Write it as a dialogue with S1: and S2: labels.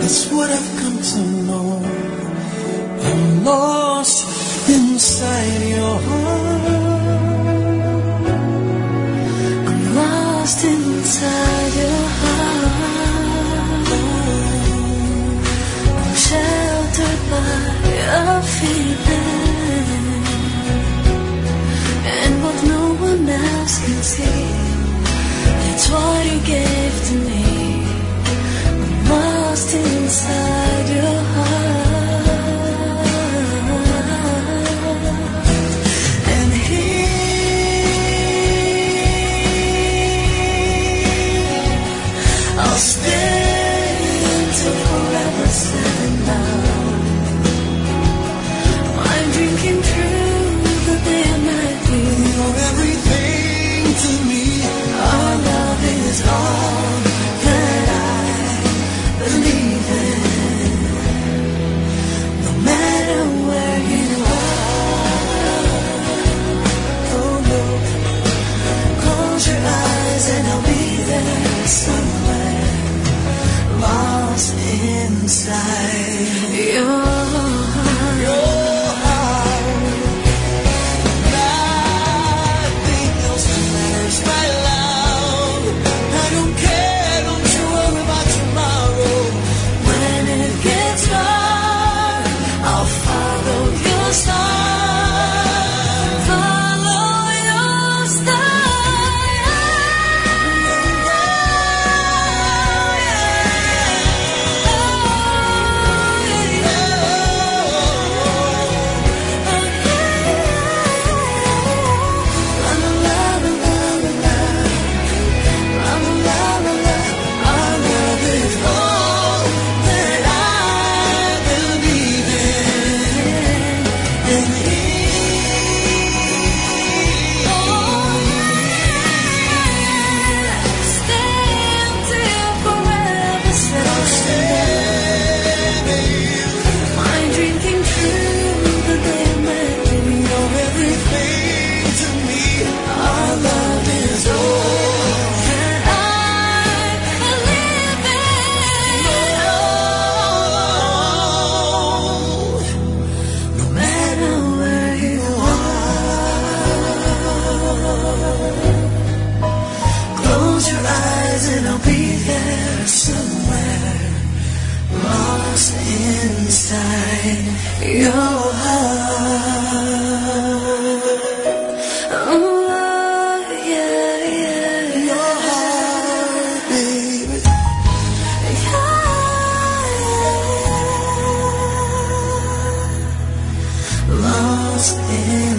S1: That's what I've come to know. I'm lost inside your heart.
S2: I'm lost inside your heart. I'm sheltered by your feeling, and what no one else can see, it's what you gave to me. I'm lost inside your heart. And here I'll stay until forever said and done. I'm drinking through the day and night.
S1: You're everything to me.
S2: Our love is all that I believe in. No matter where you are,
S1: Oh no,
S2: close your eyes and I'll be there somewhere, lost inside your heart.
S1: your heart. Nothing else matters, my love. I don't care, don't you worry about tomorrow.
S2: When it gets dark, I'll follow your star. Follow your Our love is all that I believe in.
S1: And
S2: Stay until forever I'm drinking through the day and night.
S1: you're everything to me.
S2: Our love is all that I believe in. No matter where you are, close your eyes and I'll be there somewhere, lost inside your heart. Oh, yeah, yeah,
S1: Your heart, baby.
S2: yeah. Lost in